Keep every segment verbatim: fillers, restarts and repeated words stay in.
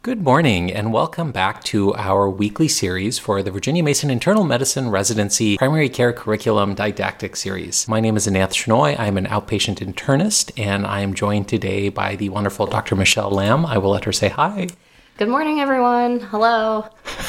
Good morning and welcome back to our weekly series for the Virginia Mason Internal Medicine Residency Primary Care Curriculum Didactic Series. My name is Ananth Shenoy. I'm an outpatient internist and I am joined today by the wonderful Doctor Michelle Lamb. I will let her say hi. Good morning, everyone. Hello.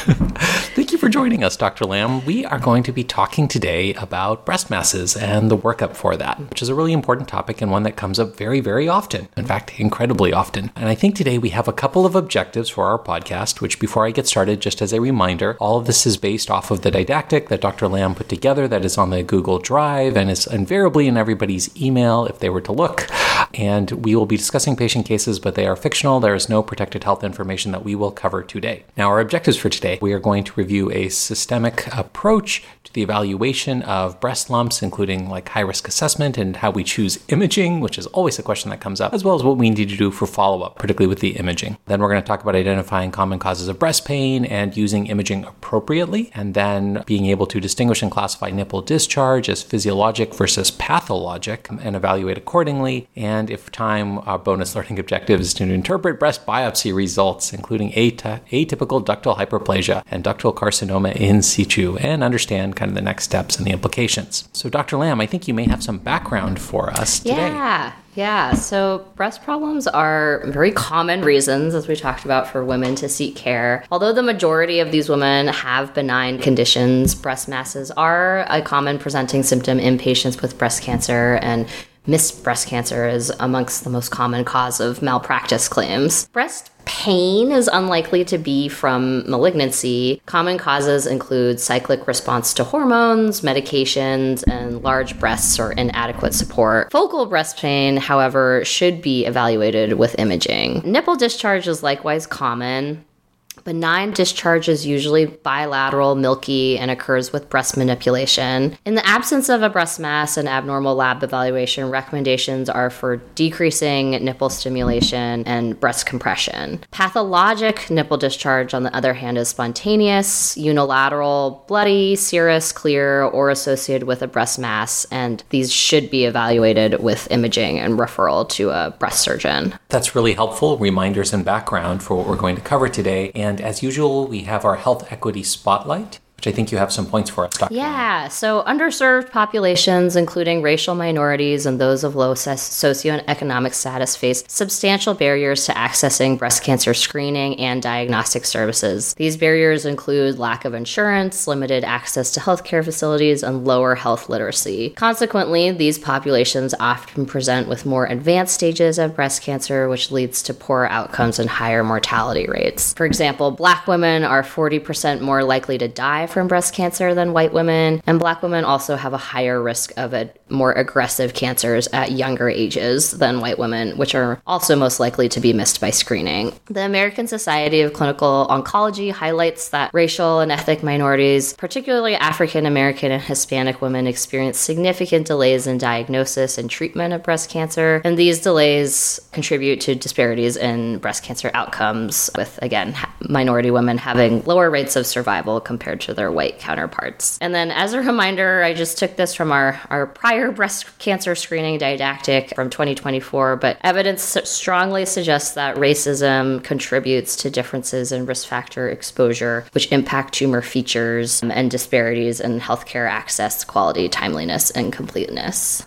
Thank you for joining us, Doctor Lamb. We are going to be talking today about breast masses and the workup for that, which is a really important topic and one that comes up very, very often. In fact, incredibly often. And I think today we have a couple of objectives for our podcast, which before I get started, just as a reminder, all of this is based off of the didactic that Doctor Lamb put together that is on the Google Drive and is invariably in everybody's email if they were to look. And we will be discussing patient cases, but they are fictional. There is no protected health information that we will cover today. Now, our objectives for today, we are going to review a systemic approach to the evaluation of breast lumps, including like high-risk assessment and how we choose imaging, which is always a question that comes up, as well as what we need to do for follow-up, particularly with the imaging. Then we're going to talk about identifying common causes of breast pain and using imaging appropriately, and then being able to distinguish and classify nipple discharge as physiologic versus pathologic and evaluate accordingly. And if time, our bonus learning objective is to interpret breast biopsy results, including at- atypical ductal hyperplasia and ductal carcinoma in situ, and understand kind of the next steps and the implications. So Doctor Lamb, I think you may have some background for us today. Yeah. Yeah, so breast problems are very common reasons, as we talked about, for women to seek care. Although the majority of these women have benign conditions, breast masses are a common presenting symptom in patients with breast cancer, and missed breast cancer is amongst the most common cause of malpractice claims. Breast pain is unlikely to be from malignancy. Common causes include cyclic response to hormones, medications, and large breasts or inadequate support. Focal breast pain, however, should be evaluated with imaging. Nipple discharge is likewise common. Benign discharge is usually bilateral, milky, and occurs with breast manipulation. In the absence of a breast mass and abnormal lab evaluation, recommendations are for decreasing nipple stimulation and breast compression. Pathologic nipple discharge, on the other hand, is spontaneous, unilateral, bloody, serous, clear, or associated with a breast mass, and these should be evaluated with imaging and referral to a breast surgeon. That's really helpful reminders and background for what we're going to cover today. And as usual, we have our health equity spotlight, which I think you have some points for us, Doctor Yeah, so underserved populations, including racial minorities and those of low socioeconomic status, face substantial barriers to accessing breast cancer screening and diagnostic services. These barriers include lack of insurance, limited access to healthcare facilities, and lower health literacy. Consequently, these populations often present with more advanced stages of breast cancer, which leads to poorer outcomes and higher mortality rates. For example, Black women are forty percent more likely to die from breast cancer than white women, and Black women also have a higher risk of a more aggressive cancers at younger ages than white women, which are also most likely to be missed by screening. The American Society of Clinical Oncology highlights that racial and ethnic minorities, particularly African American and Hispanic women, experience significant delays in diagnosis and treatment of breast cancer, and these delays contribute to disparities in breast cancer outcomes, with, again, minority women having lower rates of survival compared to their white counterparts. And then as a reminder, I just took this from our, our prior breast cancer screening didactic from twenty twenty-four, but evidence strongly suggests that racism contributes to differences in risk factor exposure, which impact tumor features and disparities in healthcare access, quality, timeliness, and completeness.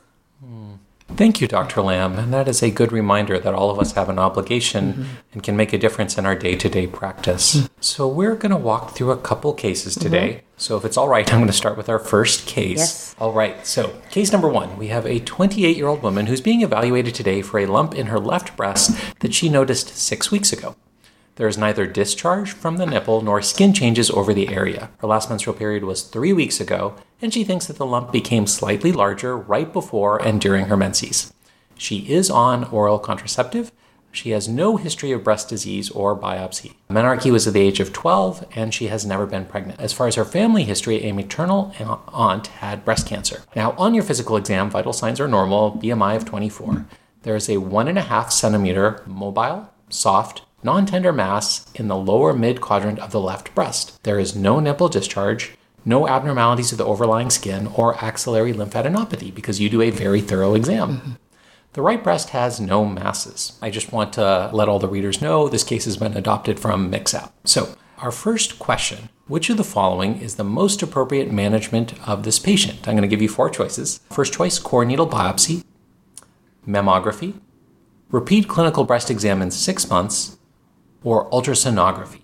Thank you, Doctor Lamb. And that is a good reminder that all of us have an obligation mm-hmm. and can make a difference in our day-to-day practice. Mm-hmm. So we're going to walk through a couple cases today. Mm-hmm. So if it's all right, I'm going to start with our first case. Yes. All right. So case number one, we have a twenty-eight-year-old woman who's being evaluated today for a lump in her left breast that she noticed six weeks ago. There is neither discharge from the nipple nor skin changes over the area. Her last menstrual period was three weeks ago, and she thinks that the lump became slightly larger right before and during her menses. She is on oral contraceptive. She has no history of breast disease or biopsy. Menarche was at the age of twelve, and she has never been pregnant. As far as her family history, a maternal aunt had breast cancer. Now, on your physical exam, vital signs are normal, B M I of twenty-four. There is a one and a half centimeter mobile, soft, non-tender mass in the lower mid-quadrant of the left breast. There is no nipple discharge, no abnormalities of the overlying skin, or axillary lymphadenopathy, because you do a very thorough exam. Mm-hmm. The right breast has no masses. I just want to let all the readers know this case has been adopted from Mixap. So, our first question, which of the following is the most appropriate management of this patient? I'm going to give you four choices. First choice, core needle biopsy, mammography, repeat clinical breast exam in six months, or ultrasonography.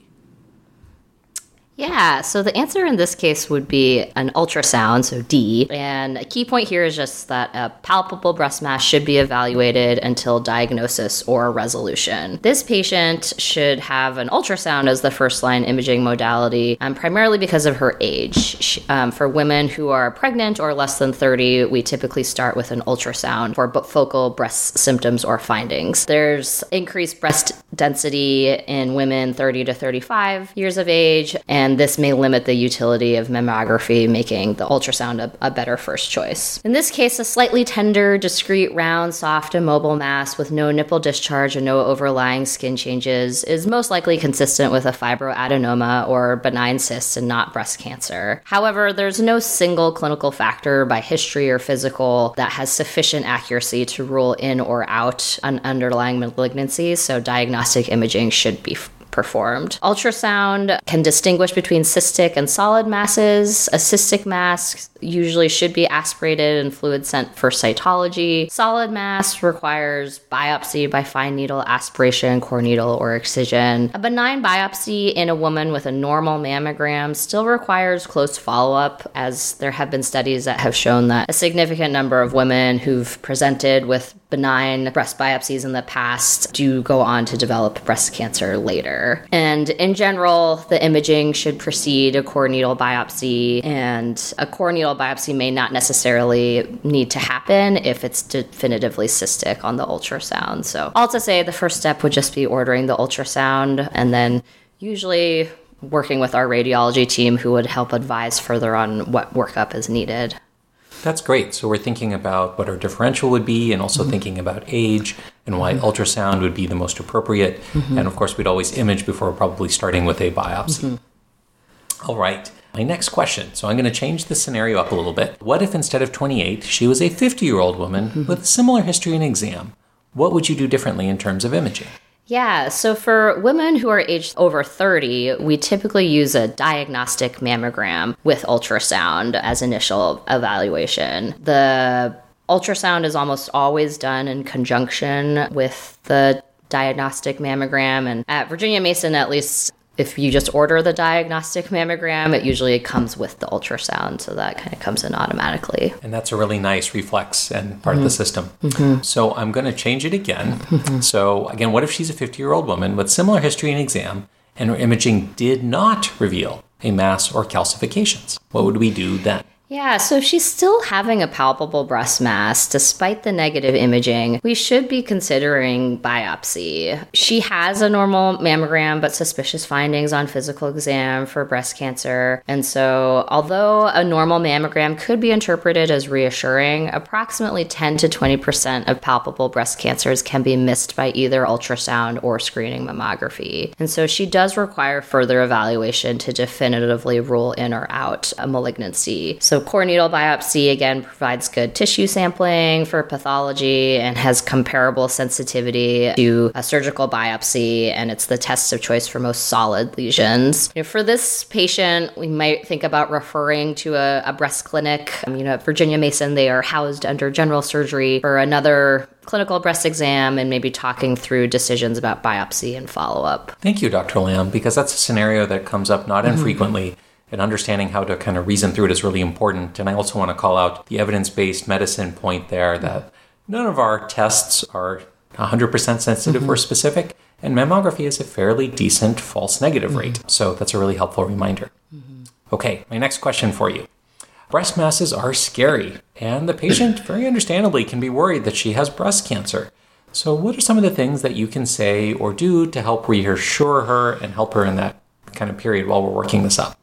Yeah, so the answer in this case would be an ultrasound, so D. And a key point here is just that a palpable breast mass should be evaluated until diagnosis or resolution. This patient should have an ultrasound as the first-line imaging modality, um, primarily because of her age. She, um, for women who are pregnant or less than thirty, we typically start with an ultrasound for focal breast symptoms or findings. There's increased breast density in women thirty to thirty-five years of age, and And this may limit the utility of mammography, making the ultrasound a, a better first choice. In this case, a slightly tender, discrete, round, soft, immobile mass with no nipple discharge and no overlying skin changes is most likely consistent with a fibroadenoma or benign cyst and not breast cancer. However, there's no single clinical factor by history or physical that has sufficient accuracy to rule in or out an underlying malignancy, so diagnostic imaging should be performed. Ultrasound can distinguish between cystic and solid masses. A cystic mass usually should be aspirated and fluid sent for cytology. Solid mass requires biopsy by fine needle aspiration, core needle, or excision. A benign biopsy in a woman with a normal mammogram still requires close follow-up, as there have been studies that have shown that a significant number of women who've presented with benign breast biopsies in the past do go on to develop breast cancer later. And in general, the imaging should precede a core needle biopsy, and a core needle biopsy may not necessarily need to happen if it's definitively cystic on the ultrasound. So all to say, the first step would just be ordering the ultrasound, and then usually working with our radiology team, who would help advise further on what workup is needed. That's great. So we're thinking about what our differential would be, and also mm-hmm. thinking about age and why mm-hmm. ultrasound would be the most appropriate. Mm-hmm. And of course, we'd always image before probably starting with a biopsy. Mm-hmm. All right. My next question. So I'm going to change the scenario up a little bit. What if instead of twenty-eight, she was a fifty-year-old woman mm-hmm. with a similar history and exam? What would you do differently in terms of imaging? Yeah, so for women who are aged over thirty, we typically use a diagnostic mammogram with ultrasound as initial evaluation. The ultrasound is almost always done in conjunction with the diagnostic mammogram, and at Virginia Mason, at least, if you just order the diagnostic mammogram, it usually comes with the ultrasound, so that kind of comes in automatically. And that's a really nice reflex and part mm-hmm. of the system. Mm-hmm. So I'm going to change it again. Mm-hmm. So again, what if she's a fifty-year-old woman with similar history and exam, and her imaging did not reveal a mass or calcifications? What would we do then? Yeah, so if she's still having a palpable breast mass, despite the negative imaging, we should be considering biopsy. She has a normal mammogram, but suspicious findings on physical exam for breast cancer. And so although a normal mammogram could be interpreted as reassuring, approximately ten to twenty percent of palpable breast cancers can be missed by either ultrasound or screening mammography. And so she does require further evaluation to definitively rule in or out a malignancy. So core needle biopsy, again, provides good tissue sampling for pathology and has comparable sensitivity to a surgical biopsy, and it's the test of choice for most solid lesions. You know, for this patient, we might think about referring to a, a breast clinic. Um, you know, at Virginia Mason, they are housed under general surgery for another clinical breast exam, and maybe talking through decisions about biopsy and follow-up. Thank you, Doctor Lamb, because that's a scenario that comes up not infrequently. Mm-hmm. And understanding how to kind of reason through it is really important. And I also want to call out the evidence-based medicine point there, that none of our tests are one hundred percent sensitive mm-hmm. or specific, and mammography is a fairly decent false negative mm-hmm. rate. So that's a really helpful reminder. Mm-hmm. Okay, my next question for you. Breast masses are scary, and the patient, very understandably, can be worried that she has breast cancer. So what are some of the things that you can say or do to help reassure her and help her in that kind of period while we're working this up?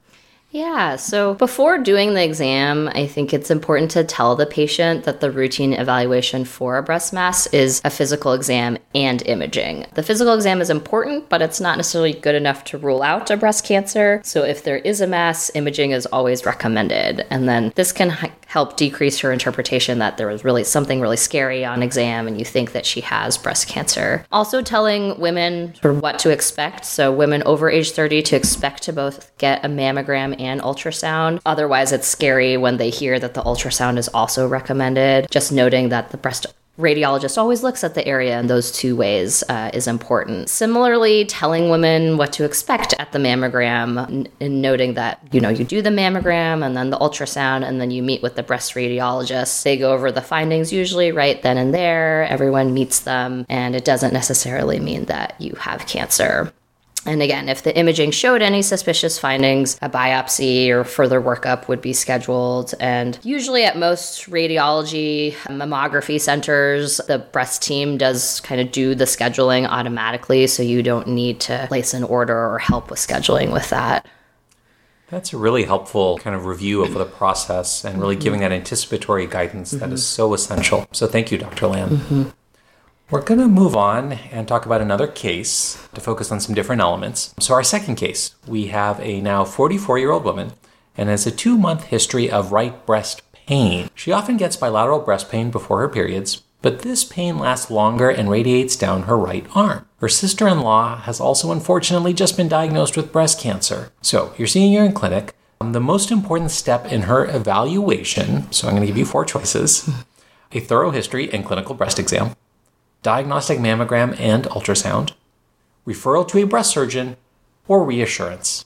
Yeah, so before doing the exam, I think it's important to tell the patient that the routine evaluation for a breast mass is a physical exam and imaging. The physical exam is important, but it's not necessarily good enough to rule out a breast cancer. So if there is a mass, imaging is always recommended. And then this can h- help decrease her interpretation that there was really something really scary on exam and you think that she has breast cancer. Also telling women sort of what to expect. So women over age thirty to expect to both get a mammogram and ultrasound. Otherwise, it's scary when they hear that the ultrasound is also recommended. Just noting that the breast radiologist always looks at the area in those two ways uh, is important. Similarly, telling women what to expect at the mammogram and noting that, you know, you do the mammogram and then the ultrasound and then you meet with the breast radiologist. They go over the findings usually right then and there. Everyone meets them, and it doesn't necessarily mean that you have cancer. And again, if the imaging showed any suspicious findings, a biopsy or further workup would be scheduled. And usually at most radiology mammography centers, the breast team does kind of do the scheduling automatically, so you don't need to place an order or help with scheduling with that. That's a really helpful kind of review of the process and really giving that anticipatory guidance mm-hmm. that is so essential. So thank you, Doctor Lamb. Mm-hmm. We're going to move on and talk about another case to focus on some different elements. So our second case, we have a now forty-four-year-old woman and has a two-month history of right breast pain. She often gets bilateral breast pain before her periods, but this pain lasts longer and radiates down her right arm. Her sister-in-law has also unfortunately just been diagnosed with breast cancer. So you're seeing her in clinic. The most important step in her evaluation, so I'm going to give you four choices: a thorough history and clinical breast exam, diagnostic mammogram and ultrasound, referral to a breast surgeon, or reassurance.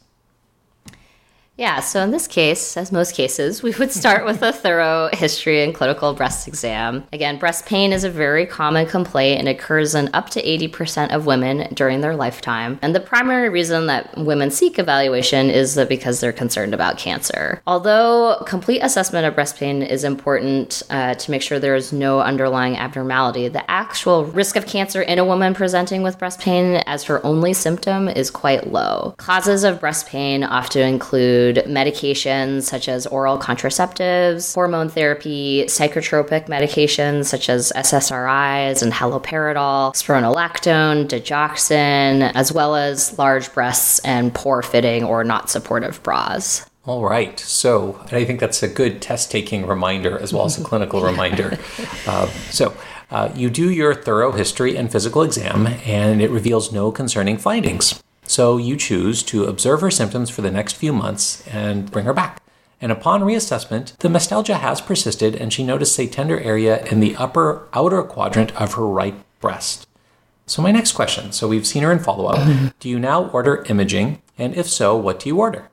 Yeah, so in this case, as most cases, we would start with a thorough history and clinical breast exam. Again, breast pain is a very common complaint and occurs in up to eighty percent of women during their lifetime. And the primary reason that women seek evaluation is that because they're concerned about cancer. Although complete assessment of breast pain is important uh, to make sure there is no underlying abnormality, the actual risk of cancer in a woman presenting with breast pain as her only symptom is quite low. Causes of breast pain often include medications such as oral contraceptives, hormone therapy, psychotropic medications such as S S R Is and haloperidol, spironolactone, digoxin, as well as large breasts and poor fitting or not supportive bras. All right. So I think that's a good test-taking reminder as well as a clinical reminder. Uh, so uh, you do your thorough history and physical exam, and it reveals no concerning findings. So you choose to observe her symptoms for the next few months and bring her back. And upon reassessment, the mastalgia has persisted and she noticed a tender area in the upper outer quadrant of her right breast. So my next question, so we've seen her in follow-up. Do you now order imaging? And if so, what do you order?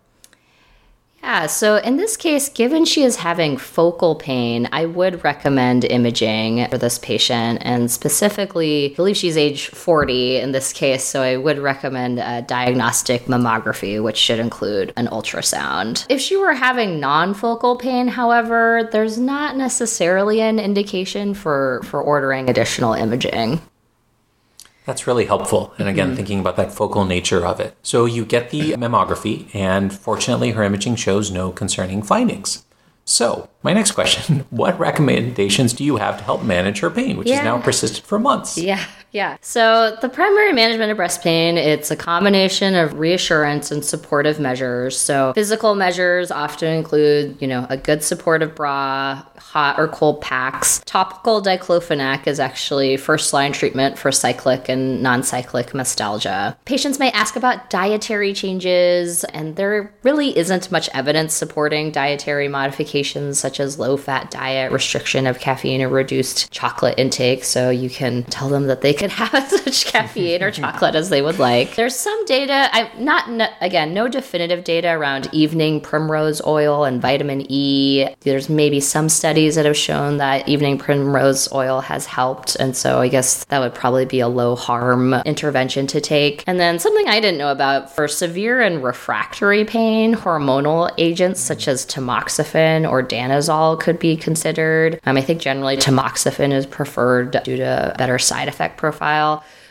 Yeah, so in this case, given she is having focal pain, I would recommend imaging for this patient, and specifically, I believe she's age forty in this case, so I would recommend a diagnostic mammography, which should include an ultrasound. If she were having non-focal pain, however, there's not necessarily an indication for, for ordering additional imaging. That's really helpful. And again, mm-hmm. thinking about that focal nature of it. So you get the mammography, and fortunately, her imaging shows no concerning findings. So my next question, what recommendations do you have to help manage her pain, which yeah. has now persisted for months? Yeah, yeah. So the primary management of breast pain, it's a combination of reassurance and supportive measures. So physical measures often include, you know, a good supportive bra, hot or cold packs. Topical diclofenac is actually first-line treatment for cyclic and non-cyclic mastalgia. Patients may ask about dietary changes, and there really isn't much evidence supporting dietary modifications such as low-fat diet, restriction of caffeine, or reduced chocolate intake. So you can tell them that they could have as much caffeine or chocolate as they would like. There's some data, I not no, again, no definitive data around evening primrose oil and vitamin E. There's maybe some studies that have shown that evening primrose oil has helped. And so I guess that would probably be a low harm intervention to take. And then something I didn't know about, for severe and refractory pain, hormonal agents such as tamoxifen or danazol could be considered. Um, I think generally tamoxifen is preferred due to a better side effect profile.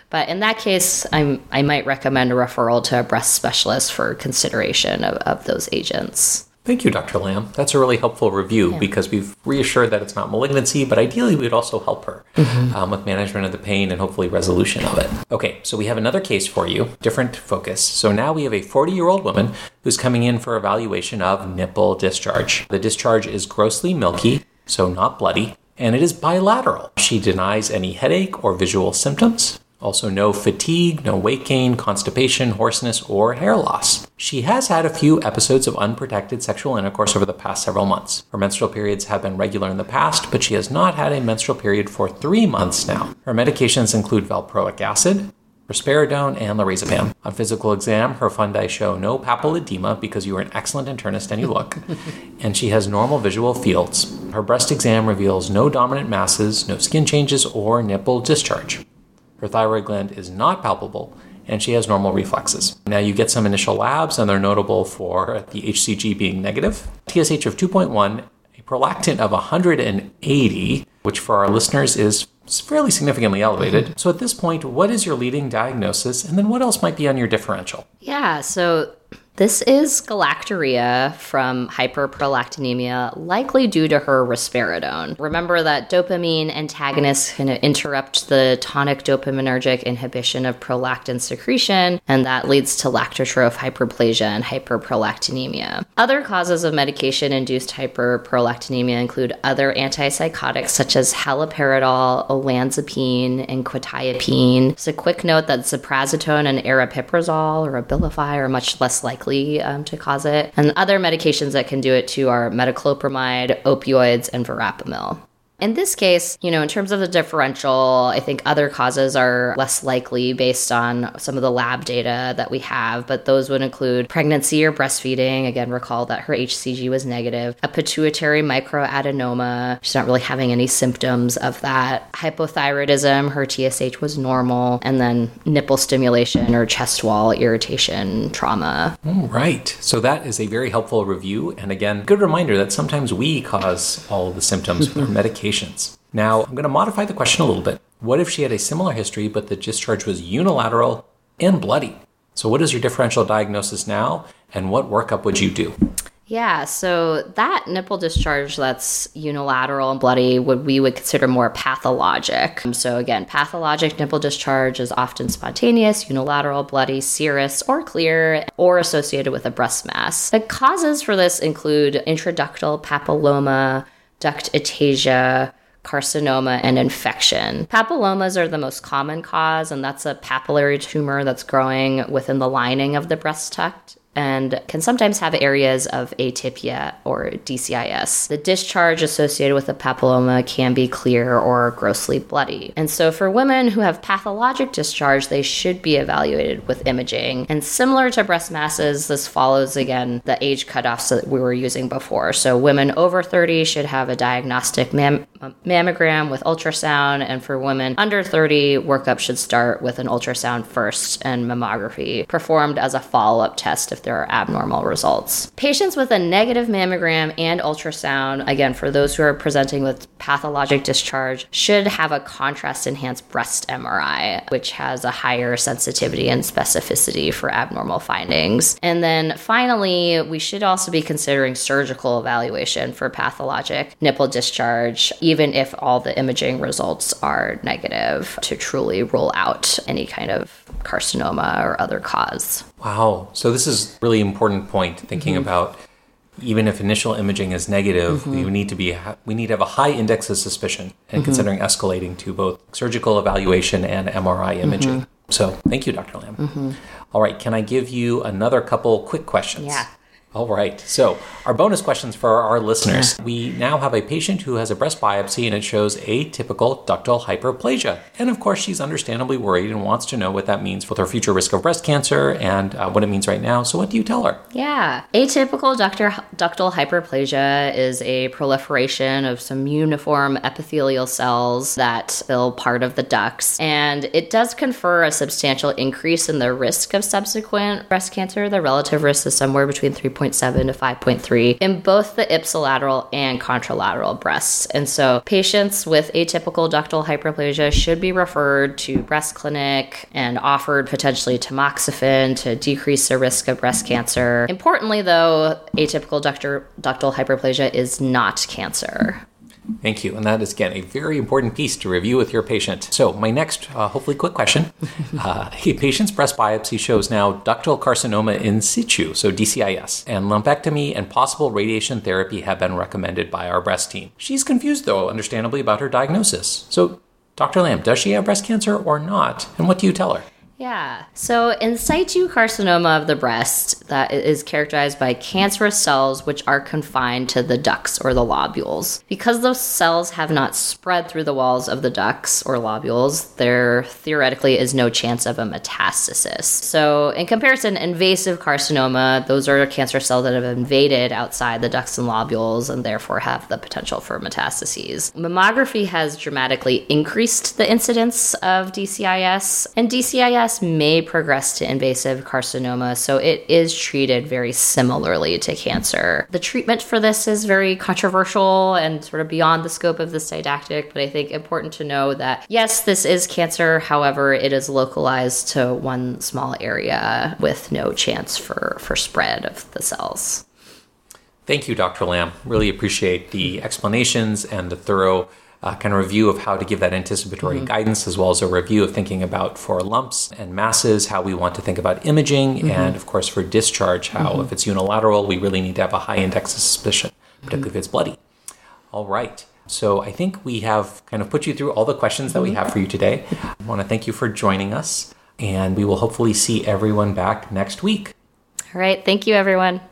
But in that case, I'm, I might recommend a referral to a breast specialist for consideration of, of those agents. Thank you, Doctor Lamb. That's a really helpful review Yeah. because we've reassured that it's not malignancy, but ideally we'd also help her mm-hmm. um, with management of the pain and hopefully resolution of it. Okay, so we have another case for you, different focus. So now we have a forty-year-old woman who's coming in for evaluation of nipple discharge. The discharge is grossly milky, so not bloody, and it is bilateral. She denies any headache or visual symptoms. Also, no fatigue, no weight gain, constipation, hoarseness, or hair loss. She has had a few episodes of unprotected sexual intercourse over the past several months. Her menstrual periods have been regular in the past, but she has not had a menstrual period for three months now. Her medications include valproic acid, risperidone, and lorazepam. On physical exam, her fundi show no papilledema because you are an excellent internist and you look, and she has normal visual fields. Her breast exam reveals no dominant masses, no skin changes, or nipple discharge. Her thyroid gland is not palpable, and she has normal reflexes. Now you get some initial labs, and they're notable for the H C G being negative, T S H of two point one, a prolactin of one hundred eighty, which for our listeners is fairly significantly elevated. So at this point, what is your leading diagnosis, and then what else might be on your differential? Yeah, so this is galactorrhea from hyperprolactinemia, likely due to her risperidone. Remember that dopamine antagonists can interrupt the tonic dopaminergic inhibition of prolactin secretion, and that leads to lactotroph hyperplasia and hyperprolactinemia. Other causes of medication-induced hyperprolactinemia include other antipsychotics such as haloperidol, olanzapine, and quetiapine. It's a quick note that ziprasidone and aripiprazole or Abilify are much less likely Um, to cause it. And other medications that can do it too are metoclopramide, opioids, and verapamil. In this case, you know, in terms of the differential, I think other causes are less likely based on some of the lab data that we have, but those would include pregnancy or breastfeeding. Again, recall that her H C G was negative. A pituitary microadenoma, she's not really having any symptoms of that. Hypothyroidism, her T S H was normal. And then nipple stimulation or chest wall irritation trauma. All right. So that is a very helpful review. And again, good reminder that sometimes we cause all of the symptoms with our medication. Now, I'm going to modify the question a little bit. What if she had a similar history, but the discharge was unilateral and bloody? So what is your differential diagnosis now, and what workup would you do? Yeah, so that nipple discharge that's unilateral and bloody would we would consider more pathologic. So again, pathologic nipple discharge is often spontaneous, unilateral, bloody, serous, or clear, or associated with a breast mass. The causes for this include intraductal papilloma, duct ataxia, carcinoma, and infection. Papillomas are the most common cause, and that's a papillary tumor that's growing within the lining of the breast duct and can sometimes have areas of atypia or D C I S. The discharge associated with a papilloma can be clear or grossly bloody. And so for women who have pathologic discharge, they should be evaluated with imaging. And similar to breast masses, this follows, again, the age cutoffs that we were using before. So women over thirty should have a diagnostic mam- mammogram with ultrasound, and for women under thirty, workup should start with an ultrasound first and mammography performed as a follow-up test if there are abnormal results. Patients with a negative mammogram and ultrasound, again, for those who are presenting with pathologic discharge, should have a contrast-enhanced breast M R I, which has a higher sensitivity and specificity for abnormal findings. And then finally, we should also be considering surgical evaluation for pathologic nipple discharge, even if all the imaging results are negative, to truly rule out any kind of carcinoma or other cause. Wow. So this is a really important point, thinking mm-hmm. about even if initial imaging is negative, mm-hmm. we need to be we need to have a high index of suspicion and mm-hmm. considering escalating to both surgical evaluation and M R I imaging. Mm-hmm. So thank you, Doctor Lamb. Mm-hmm. All right. Can I give you another couple quick questions? Yeah. All right. So our bonus questions for our listeners. Yeah. We now have a patient who has a breast biopsy and it shows atypical ductal hyperplasia. And of course, she's understandably worried and wants to know what that means for her future risk of breast cancer and uh, what it means right now. So what do you tell her? Yeah. Atypical ductal, ductal hyperplasia is a proliferation of some uniform epithelial cells that fill part of the ducts. And it does confer a substantial increase in the risk of subsequent breast cancer. The relative risk is somewhere between three point seven to five point three in both the ipsilateral and contralateral breasts. And so patients with atypical ductal hyperplasia should be referred to breast clinic and offered potentially tamoxifen to decrease the risk of breast cancer. Importantly, though, atypical ductal, ductal hyperplasia is not cancer. Thank you. And that is, again, a very important piece to review with your patient. So my next, uh, hopefully quick question. Uh, a patient's breast biopsy shows now ductal carcinoma in situ, so D C I S, and lumpectomy and possible radiation therapy have been recommended by our breast team. She's confused, though, understandably, about her diagnosis. So, Doctor Lamb, does she have breast cancer or not? And what do you tell her? Yeah. So in situ carcinoma of the breast, that is characterized by cancerous cells which are confined to the ducts or the lobules. Because those cells have not spread through the walls of the ducts or lobules, there theoretically is no chance of a metastasis. So in comparison, invasive carcinoma, those are cancer cells that have invaded outside the ducts and lobules and therefore have the potential for metastases. Mammography has dramatically increased the incidence of D C I S, and D C I S may progress to invasive carcinoma, so it is treated very similarly to cancer. The treatment for this is very controversial and sort of beyond the scope of this didactic, but I think important to know that yes, this is cancer, however, it is localized to one small area with no chance for, for spread of the cells. Thank you, Doctor Lamb. Really appreciate the explanations and the thorough Uh, kind of review of how to give that anticipatory mm-hmm. guidance, as well as a review of thinking about for lumps and masses, how we want to think about imaging, mm-hmm. and of course for discharge, how mm-hmm. if it's unilateral, we really need to have a high index of suspicion, particularly mm-hmm. if it's bloody. All right. So I think we have kind of put you through all the questions that we have for you today. I want to thank you for joining us, and we will hopefully see everyone back next week. All right. Thank you, everyone.